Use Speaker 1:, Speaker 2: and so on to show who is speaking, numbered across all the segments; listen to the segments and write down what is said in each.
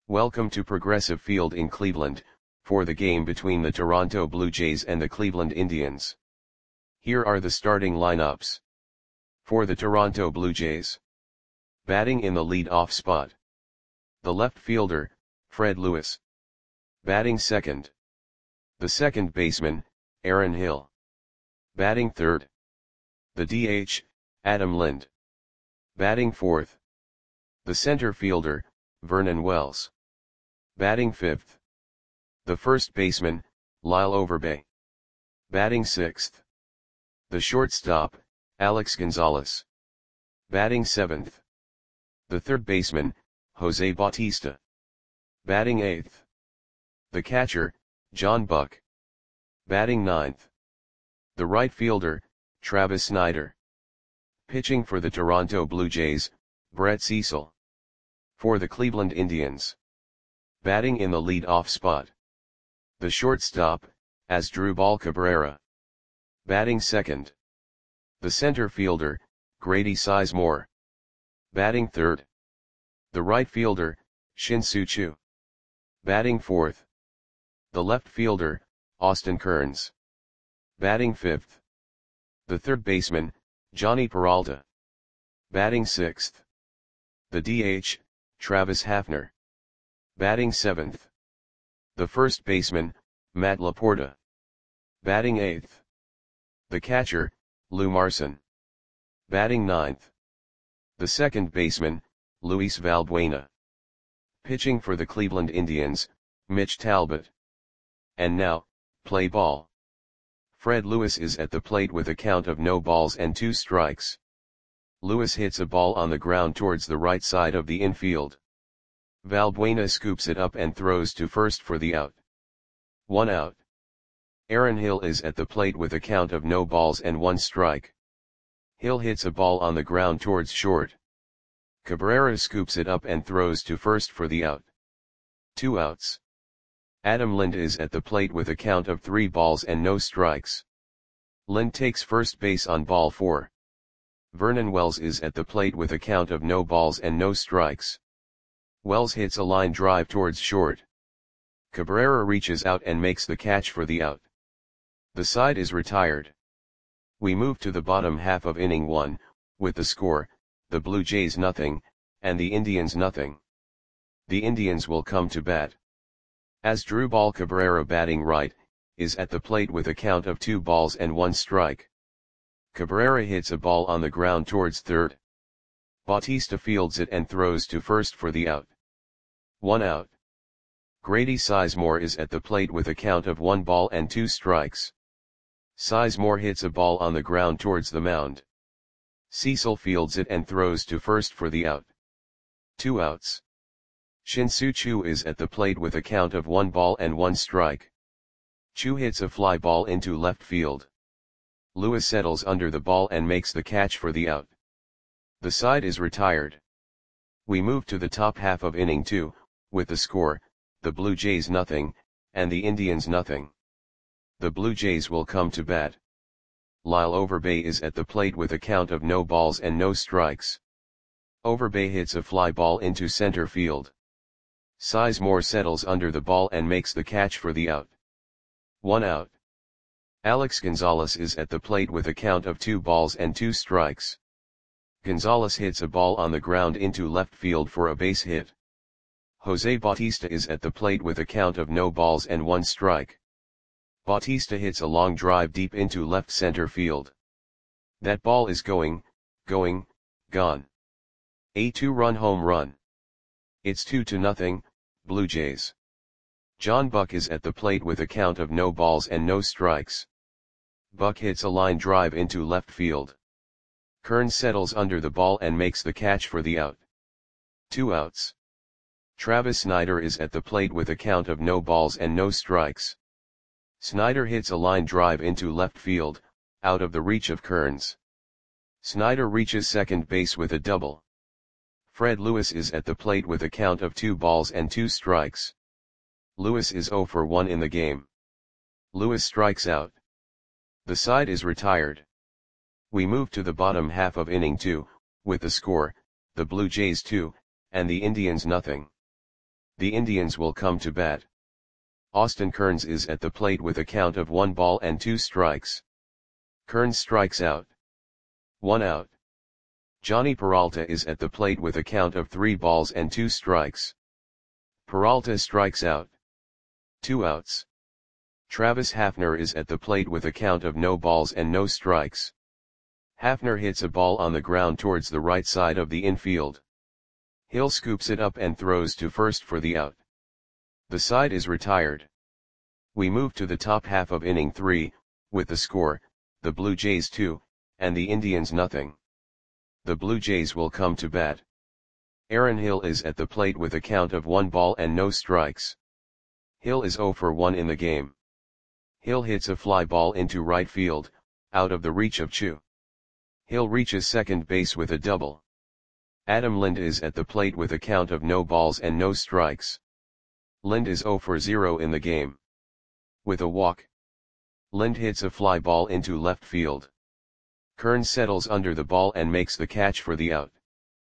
Speaker 1: Welcome to Progressive Field in Cleveland, for the game between the Toronto Blue Jays and the Cleveland Indians. Here are the starting lineups. For the Toronto Blue Jays. Batting in the lead-off spot. The left fielder, Fred Lewis. Batting second. The second baseman, Aaron Hill. Batting third. The DH, Adam Lind. Batting fourth. The center fielder, Vernon Wells. Batting fifth. The first baseman, Lyle Overbay. Batting sixth. The shortstop, Alex Gonzalez. Batting seventh. The third baseman, Jose Bautista. Batting eighth. The catcher, John Buck. Batting ninth. The right fielder, Travis Snider. Pitching for the Toronto Blue Jays, Brett Cecil. For the Cleveland Indians. Batting in the lead-off spot. The shortstop, Asdrubal Cabrera. Batting second. The center fielder, Grady Sizemore. Batting third. The right fielder, Shin-Soo Choo. Batting fourth. The left fielder, Austin Kearns. Batting fifth. The third baseman, Johnny Peralta. Batting sixth. The DH, Travis Hafner. Batting seventh. The first baseman, Matt Laporta. Batting eighth. The catcher, Lou Marson. Batting ninth. The second baseman, Luis Valbuena. Pitching for the Cleveland Indians, Mitch Talbot. And now, play ball. Fred Lewis is at the plate with a count of no balls and 2 strikes. Lewis hits a ball on the ground towards the right side of the infield. Valbuena scoops it up and throws to first for the out. 1 out. Aaron Hill is at the plate with a count of no balls and 1 strike. Hill hits a ball on the ground towards short. Cabrera scoops it up and throws to first for the out. 2 outs. Adam Lind is at the plate with a count of 3 balls and no strikes. Lind takes first base on ball 4. Vernon Wells is at the plate with a count of no balls and no strikes. Wells hits a line drive towards short. Cabrera reaches out and makes the catch for the out. The side is retired. We move to the bottom half of inning 1, with the score, the Blue Jays nothing, and the Indians nothing. The Indians will come to bat. Asdrubal Cabrera, batting right, is at the plate with a count of 2 balls and 1 strike. Cabrera hits a ball on the ground towards third. Bautista fields it and throws to first for the out. 1 out. Grady Sizemore is at the plate with a count of 1 ball and 2 strikes. Sizemore hits a ball on the ground towards the mound. Cecil fields it and throws to first for the out. 2 outs. Shin-Soo Choo is at the plate with a count of 1 ball and 1 strike. Choo hits a fly ball into left field. Lewis settles under the ball and makes the catch for the out. The side is retired. We move to the top half of inning 2, with the score, the Blue Jays nothing, and the Indians nothing. The Blue Jays will come to bat. Lyle Overbay is at the plate with a count of no balls and no strikes. Overbay hits a fly ball into center field. Sizemore settles under the ball and makes the catch for the out. 1 out. Alex Gonzalez is at the plate with a count of 2 balls and 2 strikes. Gonzalez hits a ball on the ground into left field for a base hit. Jose Bautista is at the plate with a count of no balls and 1 strike. Bautista hits a long drive deep into left center field. That ball is gone. A 2-run home run. It's 2-0, Blue Jays. John Buck is at the plate with a count of no balls and no strikes. Buck hits a line drive into left field. Kearns settles under the ball and makes the catch for the out. 2 outs. Travis Snider is at the plate with a count of no balls and no strikes. Snider hits a line drive into left field, out of the reach of Kearns. Snider reaches second base with a double. Fred Lewis is at the plate with a count of 2 balls and 2 strikes. Lewis is 0 for 1 in the game. Lewis strikes out. The side is retired. We move to the bottom half of inning 2, with the score, the Blue Jays 2, and the Indians nothing. The Indians will come to bat. Austin Kearns is at the plate with a count of 1 ball and 2 strikes. Kearns strikes out. 1 out. Johnny Peralta is at the plate with a count of 3 balls and 2 strikes. Peralta strikes out. 2 outs. Travis Hafner is at the plate with a count of no balls and no strikes. Hafner hits a ball on the ground towards the right side of the infield. Hill scoops it up and throws to first for the out. The side is retired. We move to the top half of inning 3, with the score, the Blue Jays 2, and the Indians nothing. The Blue Jays will come to bat. Aaron Hill is at the plate with a count of 1 ball and no strikes. Hill is 0 for 1 in the game. Hill hits a fly ball into right field, out of the reach of Chu. Hill reaches second base with a double. Adam Lind is at the plate with a count of no balls and no strikes. Lind is 0 for 0 in the game. With a walk, Lind hits a fly ball into left field. Kearns settles under the ball and makes the catch for the out.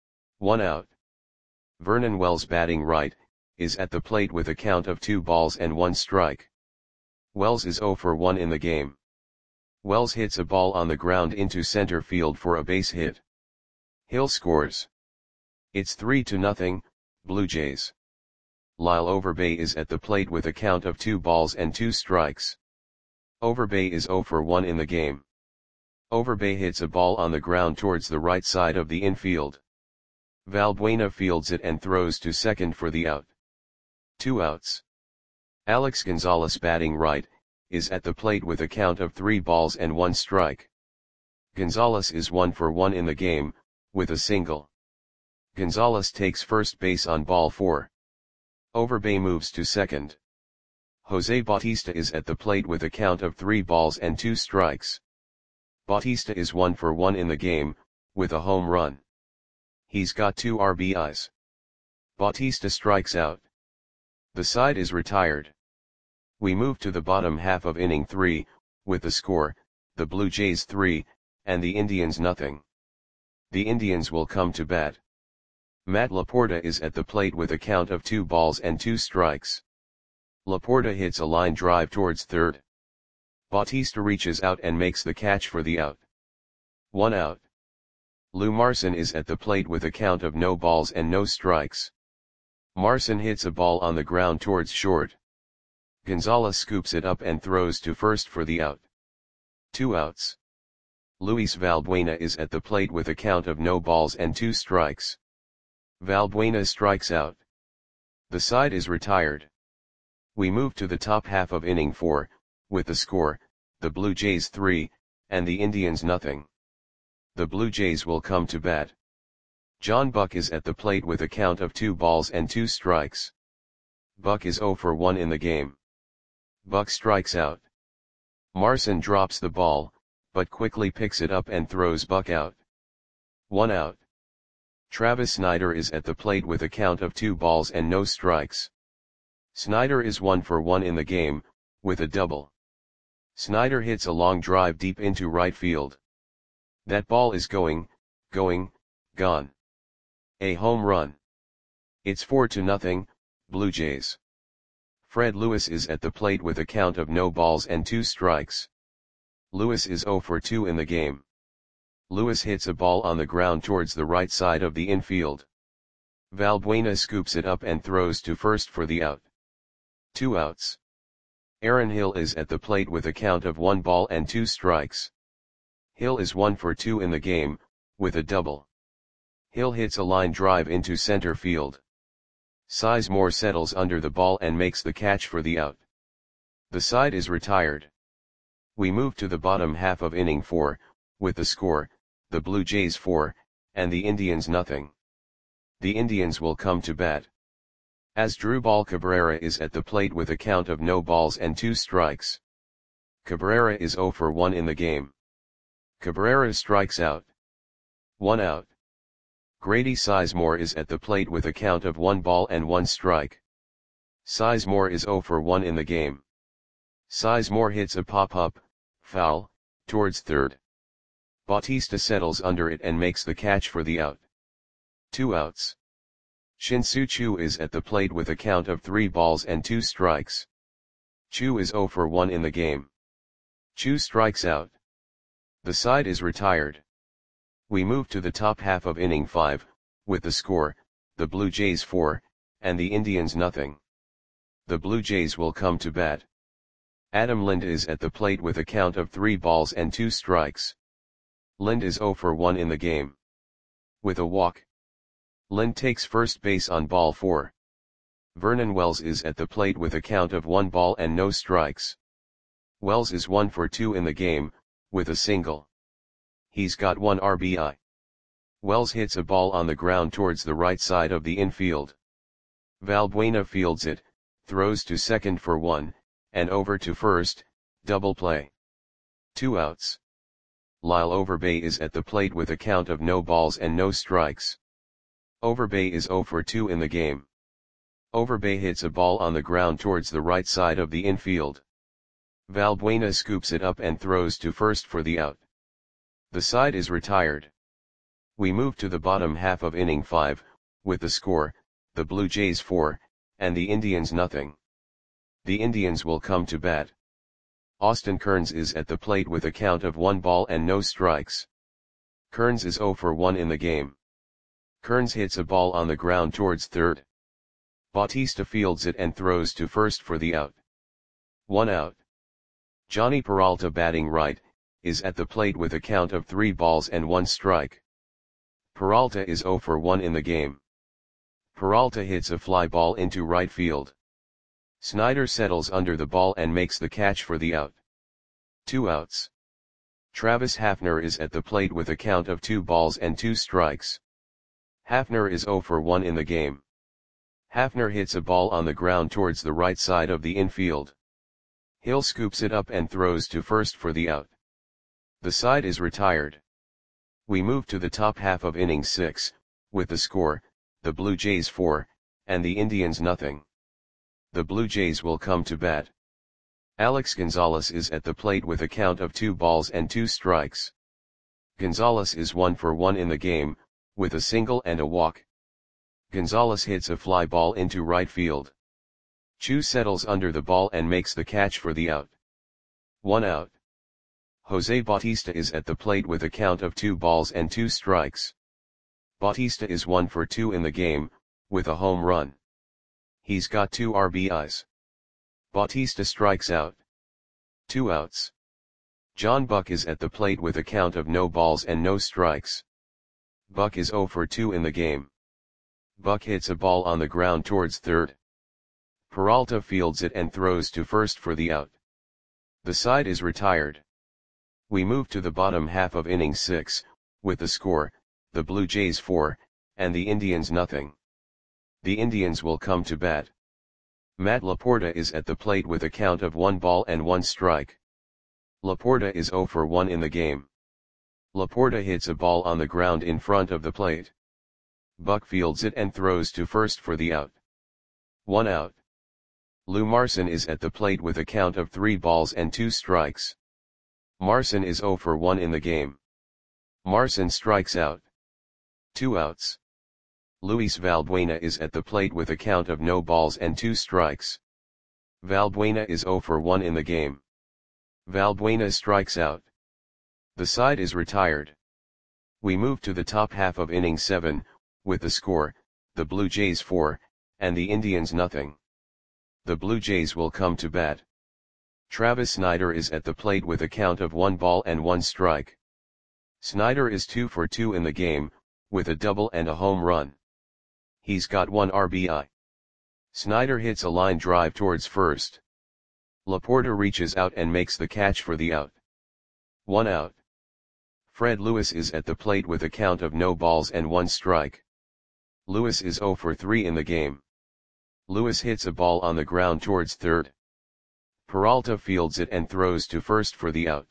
Speaker 1: 1 out. Vernon Wells, batting right, is at the plate with a count of 2 balls and 1 strike. Wells is 0 for 1 in the game. Wells hits a ball on the ground into center field for a base hit. Hill scores. It's 3-0, Blue Jays. Lyle Overbay is at the plate with a count of 2 balls and 2 strikes. Overbay is 0 for 1 in the game. Overbay hits a ball on the ground towards the right side of the infield. Valbuena fields it and throws to second for the out. 2 outs. Alex Gonzalez, batting right, is at the plate with a count of 3 balls and 1 strike. Gonzalez is 1 for 1 in the game, with a single. Gonzalez takes first base on ball 4. Overbay moves to second. Jose Bautista is at the plate with a count of 3 balls and 2 strikes. Bautista is 1 for 1 in the game, with a home run. He's got 2 RBIs. Bautista strikes out. The side is retired. We move to the bottom half of inning 3, with the score, the Blue Jays 3, and the Indians nothing. The Indians will come to bat. Matt Laporta is at the plate with a count of 2 balls and 2 strikes. Laporta hits a line drive towards third. Bautista reaches out and makes the catch for the out. 1 out. Lou Marson is at the plate with a count of no balls and no strikes. Marson hits a ball on the ground towards short. Gonzalez scoops it up and throws to first for the out. 2 outs. Luis Valbuena is at the plate with a count of no balls and 2 strikes. Valbuena strikes out. The side is retired. We move to the top half of inning 4, with the score, the Blue Jays 3, and the Indians nothing. The Blue Jays will come to bat. John Buck is at the plate with a count of 2 balls and 2 strikes. Buck is 0 for 1 in the game. Buck strikes out. Marson drops the ball, but quickly picks it up and throws Buck out. 1 out. Travis Snyder is at the plate with a count of 2 balls and no strikes. Snyder is 1 for 1 in the game, with a double. Snyder hits a long drive deep into right field. That ball is going, gone. A home run. It's 4-0, Blue Jays. Fred Lewis is at the plate with a count of no balls and 2 strikes. Lewis is 0 for 2 in the game. Lewis hits a ball on the ground towards the right side of the infield. Valbuena scoops it up and throws to first for the out. 2 outs. Aaron Hill is at the plate with a count of 1 ball and 2 strikes. Hill is 1 for 2 in the game, with a double. Hill hits a line drive into center field. Sizemore settles under the ball and makes the catch for the out. The side is retired. We move to the bottom half of inning 4, with the score, the Blue Jays 4, and the Indians nothing. The Indians will come to bat. Asdrubal Cabrera is at the plate with a count of no balls and 2 strikes. Cabrera is 0 for 1 in the game. Cabrera strikes out. 1 out. Grady Sizemore is at the plate with a count of 1 ball and 1 strike. Sizemore is 0 for 1 in the game. Sizemore hits a pop-up, foul, towards third. Bautista settles under it and makes the catch for the out. 2 outs. Shin-Soo Choo is at the plate with a count of 3 balls and 2 strikes. Choo is 0 for 1 in the game. Choo strikes out. The side is retired. We move to the top half of inning 5, with the score, the Blue Jays 4, and the Indians nothing. The Blue Jays will come to bat. Adam Lind is at the plate with a count of 3 balls and 2 strikes. Lind is 0 for 1 in the game. With a walk, Lind takes first base on ball 4. Vernon Wells is at the plate with a count of 1 ball and no strikes. Wells is 1 for 2 in the game, with a single. He's got 1 RBI. Wells hits a ball on the ground towards the right side of the infield. Valbuena fields it, throws to second for 1, and over to first, double play. 2 outs. Lyle Overbay is at the plate with a count of no balls and no strikes. Overbay is 0 for 2 in the game. Overbay hits a ball on the ground towards the right side of the infield. Valbuena scoops it up and throws to first for the out. The side is retired. We move to the bottom half of inning 5, with the score, the Blue Jays 4, and the Indians nothing. The Indians will come to bat. Austin Kearns is at the plate with a count of 1 ball and no strikes. Kearns is 0 for 1 in the game. Kearns hits a ball on the ground towards third. Bautista fields it and throws to first for the out. 1 out. Johnny Peralta, batting right, is at the plate with a count of 3 balls and 1 strike. Peralta is 0 for 1 in the game. Peralta hits a fly ball into right field. Snyder settles under the ball and makes the catch for the out. 2 outs. Travis Hafner is at the plate with a count of 2 balls and 2 strikes. Hafner is 0 for 1 in the game. Hafner hits a ball on the ground towards the right side of the infield. Hill scoops it up and throws to first for the out. The side is retired. We move to the top half of inning 6, with the score, the Blue Jays 4, and the Indians nothing. The Blue Jays will come to bat. Alex Gonzalez is at the plate with a count of 2 balls and 2 strikes. Gonzalez is 1 for 1 in the game, with a single and a walk. Gonzalez hits a fly ball into right field. Choo settles under the ball and makes the catch for the out. 1 out. Jose Bautista is at the plate with a count of 2 balls and 2 strikes. Bautista is 1 for 2 in the game, with a home run. He's got 2 RBIs. Bautista strikes out. 2 outs. John Buck is at the plate with a count of no balls and no strikes. Buck is 0 for 2 in the game. Buck hits a ball on the ground towards third. Peralta fields it and throws to first for the out. The side is retired. We move to the bottom half of inning 6, with the score, the Blue Jays 4, and the Indians nothing. The Indians will come to bat. Matt Laporta is at the plate with a count of 1 ball and 1 strike. Laporta is 0 for 1 in the game. Laporta hits a ball on the ground in front of the plate. Buck fields it and throws to first for the out. 1 out. Lou Marson is at the plate with a count of 3 balls and 2 strikes. Marson is 0 for 1 in the game. Marson strikes out. 2 outs. Luis Valbuena is at the plate with a count of no balls and 2 strikes. Valbuena is 0 for 1 in the game. Valbuena strikes out. The side is retired. We move to the top half of inning 7, with the score, the Blue Jays 4, and the Indians nothing. The Blue Jays will come to bat. Travis Snyder is at the plate with a count of 1 ball and 1 strike. Snyder is 2 for 2 in the game, with a double and a home run. He's got 1 RBI. Snyder hits a line drive towards first. Laporta reaches out and makes the catch for the out. 1 out. Fred Lewis is at the plate with a count of no balls and 1 strike. Lewis is 0 for 3 in the game. Lewis hits a ball on the ground towards third. Peralta fields it and throws to first for the out.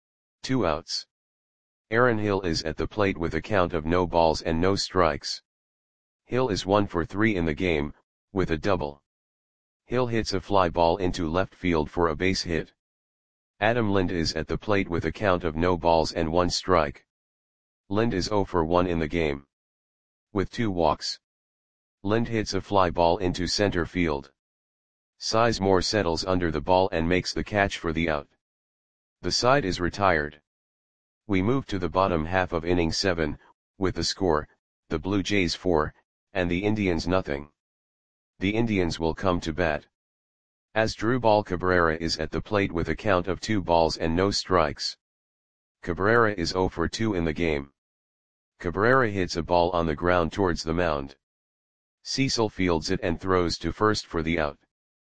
Speaker 1: 2 outs. Aaron Hill is at the plate with a count of no balls and no strikes. Hill is 1 for 3 in the game, with a double. Hill hits a fly ball into left field for a base hit. Adam Lind is at the plate with a count of no balls and 1 strike. Lind is 0 for 1 in the game. With 2 walks. Lind hits a fly ball into center field. Sizemore settles under the ball and makes the catch for the out. The side is retired. We move to the bottom half of inning 7, with the score, the Blue Jays 4, and the Indians nothing. The Indians will come to bat. Asdrubal Cabrera is at the plate with a count of 2 balls and no strikes. Cabrera is 0 for 2 in the game. Cabrera hits a ball on the ground towards the mound. Cecil fields it and throws to first for the out.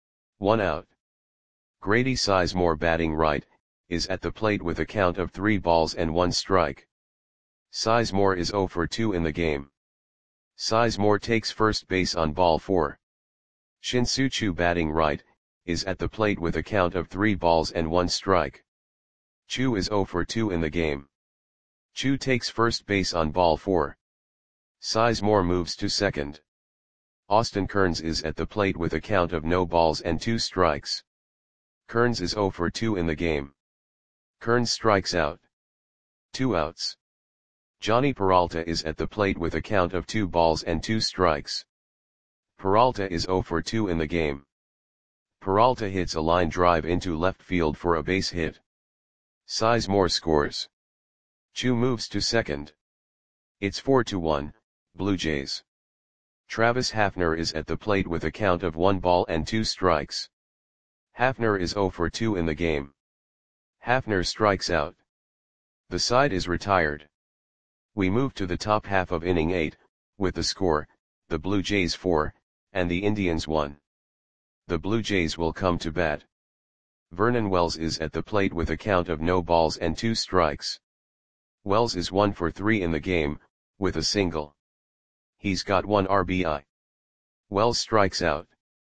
Speaker 1: 1 out. Grady Sizemore, batting right, is at the plate with a count of 3 balls and 1 strike. Sizemore is 0 for 2 in the game. Sizemore takes first base on ball 4. Shin-Soo Choo, batting right, is at the plate with a count of 3 balls and 1 strike. Choo is 0 for 2 in the game. Choo takes first base on ball 4. Sizemore moves to second. Austin Kearns is at the plate with a count of no balls and 2 strikes. Kearns is 0 for 2 in the game. Kearns strikes out. 2 outs. Johnny Peralta is at the plate with a count of 2 balls and 2 strikes. Peralta is 0 for 2 in the game. Peralta hits a line drive into left field for a base hit. Sizemore scores. Choo moves to second. It's 4-1, Blue Jays. Travis Hafner is at the plate with a count of 1 ball and 2 strikes. Hafner is 0 for 2 in the game. Hafner strikes out. The side is retired. We move to the top half of inning 8, with the score, the Blue Jays 4, and the Indians 1. The Blue Jays will come to bat. Vernon Wells is at the plate with a count of no balls and 2 strikes. Wells is 1 for 3 in the game, with a single. He's got 1 RBI. Wells strikes out.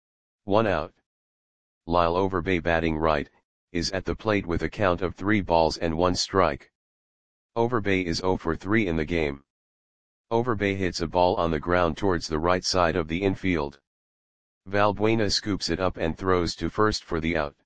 Speaker 1: 1 out. Lyle Overbay, batting right, is at the plate with a count of 3 balls and 1 strike. Overbay is 0 for 3 in the game. Overbay hits a ball on the ground towards the right side of the infield. Valbuena scoops it up and throws to first for the out.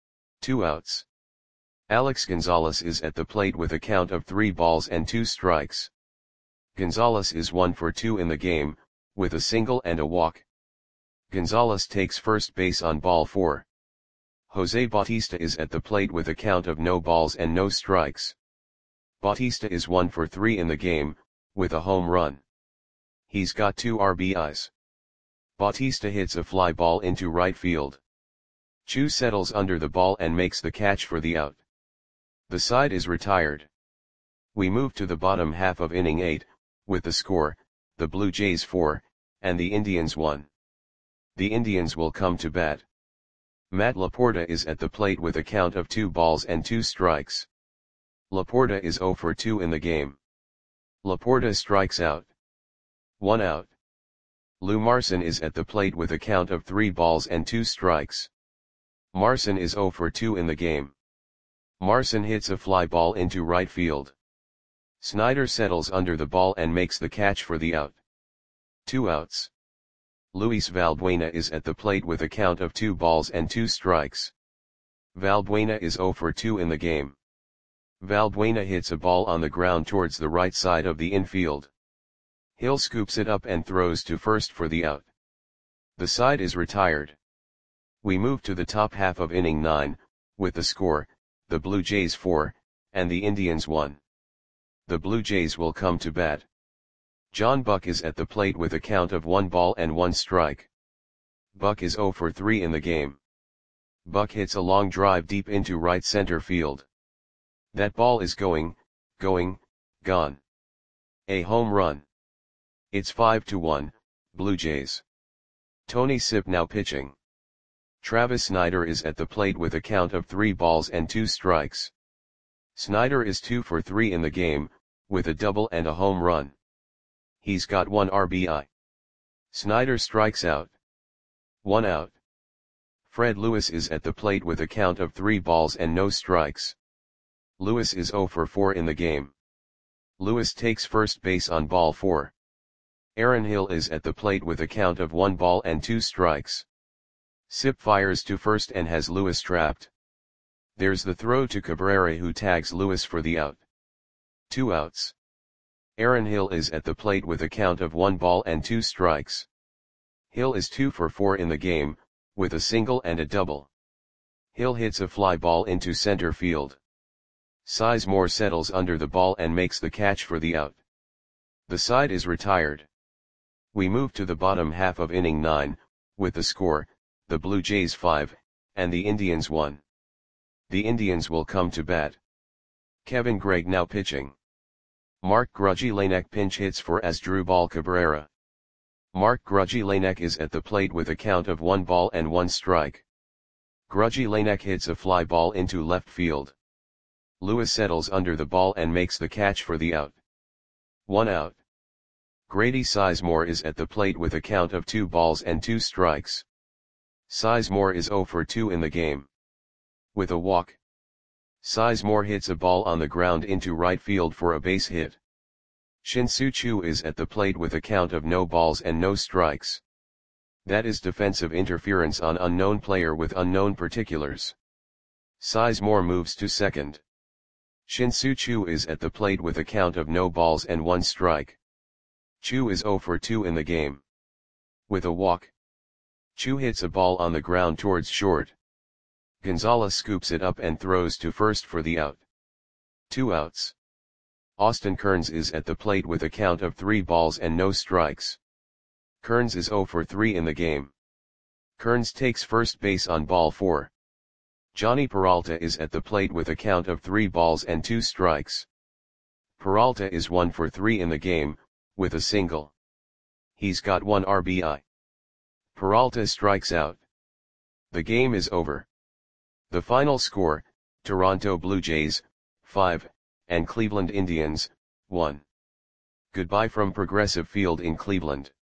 Speaker 1: 2 outs. Alex Gonzalez is at the plate with a count of 3 balls and 2 strikes. Gonzalez is 1 for 2 in the game, with a single and a walk. Gonzalez takes first base on ball 4. Jose Bautista is at the plate with a count of no balls and no strikes. Bautista is 1 for 3 in the game, with a home run. He's got 2 RBIs. Bautista hits a fly ball into right field. Choo settles under the ball and makes the catch for the out. The side is retired. We move to the bottom half of inning 8, with the score, the Blue Jays 4, and the Indians 1. The Indians will come to bat. Matt Laporta is at the plate with a count of 2 balls and 2 strikes. Laporta is 0 for 2 in the game. Laporta strikes out. 1 out. Lou Marson is at the plate with a count of 3 balls and 2 strikes. Marson is 0 for 2 in the game. Marson hits a fly ball into right field. Snyder settles under the ball and makes the catch for the out. 2 outs. Luis Valbuena is at the plate with a count of 2 balls and 2 strikes. Valbuena is 0 for 2 in the game. Valbuena hits a ball on the ground towards the right side of the infield. Hill scoops it up and throws to first for the out. The side is retired. We move to the top half of inning 9, with the score, the Blue Jays 4, and the Indians 1. The Blue Jays will come to bat. John Buck is at the plate with a count of 1 ball and 1 strike. Buck is 0 for 3 in the game. Buck hits a long drive deep into right center field. That ball is gone. A home run. It's 5-1, Blue Jays. Tony Sipp now pitching. Travis Snyder is at the plate with a count of 3 balls and 2 strikes. Snyder is 2 for 3 in the game, with a double and a home run. He's got 1 RBI. Snyder strikes out. 1 out. Fred Lewis is at the plate with a count of 3 balls and no strikes. Lewis is 0 for 4 in the game. Lewis takes first base on ball 4. Aaron Hill is at the plate with a count of 1 ball and 2 strikes. Sipp fires to first and has Lewis trapped. There's the throw to Cabrera, who tags Lewis for the out. 2 outs. Aaron Hill is at the plate with a count of 1 ball and 2 strikes. Hill is 2 for 4 in the game, with a single and a double. Hill hits a fly ball into center field. Sizemore settles under the ball and makes the catch for the out. The side is retired. We move to the bottom half of inning 9, with the score, the Blue Jays 5, and the Indians 1. The Indians will come to bat. Kevin Gregg now pitching. Mark Grudzielanek pinch hits for Asdrubal Cabrera. Mark Grudzielanek is at the plate with a count of 1 ball and 1 strike. Grudzielanek hits a fly ball into left field. Lewis settles under the ball and makes the catch for the out. 1 out. Grady Sizemore is at the plate with a count of 2 balls and 2 strikes. Sizemore is 0 for 2 in the game. With a walk, Sizemore hits a ball on the ground into right field for a base hit. Shin-Soo Choo is at the plate with a count of no balls and no strikes. That is defensive interference on unknown player with unknown particulars. Sizemore moves to second. Shin-Soo Choo is at the plate with a count of no balls and 1 strike. Choo is 0 for 2 in the game. With a walk, Choo hits a ball on the ground towards short. Gonzalez scoops it up and throws to first for the out. 2 outs. Austin Kearns is at the plate with a count of 3 balls and no strikes. Kearns is 0 for 3 in the game. Kearns takes first base on ball 4. Johnny Peralta is at the plate with a count of 3 balls and 2 strikes. Peralta is 1 for 3 in the game, with a single. He's got 1 RBI. Peralta strikes out. The game is over. The final score, Toronto Blue Jays, 5, and Cleveland Indians, 1. Goodbye from Progressive Field in Cleveland.